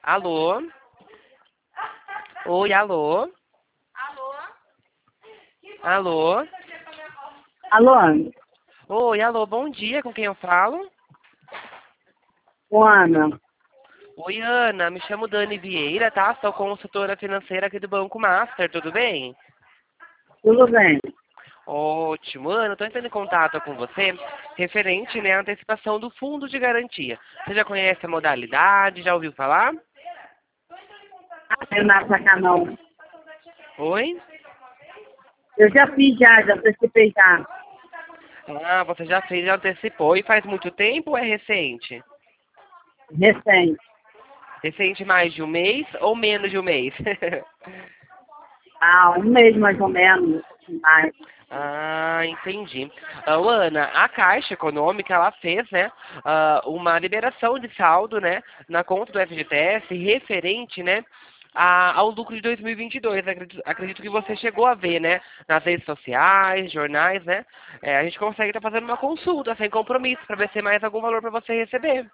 Alô? Oi, alô? Alô? Alô, Oi, alô, bom dia, com quem eu falo? Ana, Oi, Ana, me chamo Dani Vieira, tá? Sou consultora financeira aqui do Banco Master, tudo bem? tudo bem? Ótimo, Ana, estou entrando em contato com você referente, né, à antecipação do fundo de garantia. Você já conhece a modalidade, já ouviu falar? Renata Canão. Oi? Eu já fiz já participei já. Ah, você já fez, já antecipou e faz muito tempo ou é recente? Recente. Recente mais de um mês ou menos de um mês? Há um mês mais ou menos. Mais. Ah, entendi. Ana, a Caixa Econômica, ela fez, né, uma liberação de saldo, né, na conta do FGTS referente, né, ao lucro de 2022. Acredito que você chegou a ver, né, nas redes sociais, jornais, né, a gente consegue estar fazendo uma consulta sem compromisso para ver se tem mais algum valor para você receber.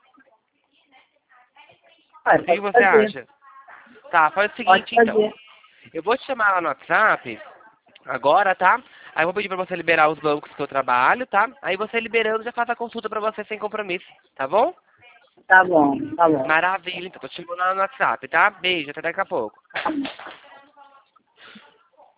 O que Pode você fazer. acha? Tá, faz o Pode seguinte, então. fazer. Eu vou te chamar lá no WhatsApp agora, tá? Aí eu vou pedir pra você liberar os bancos que eu trabalho, tá? Aí você liberando, já faz a consulta pra você sem compromisso, tá bom? Tá bom, tá bom. Maravilha, então. Tô te chamando lá no WhatsApp, tá? Beijo, até daqui a pouco.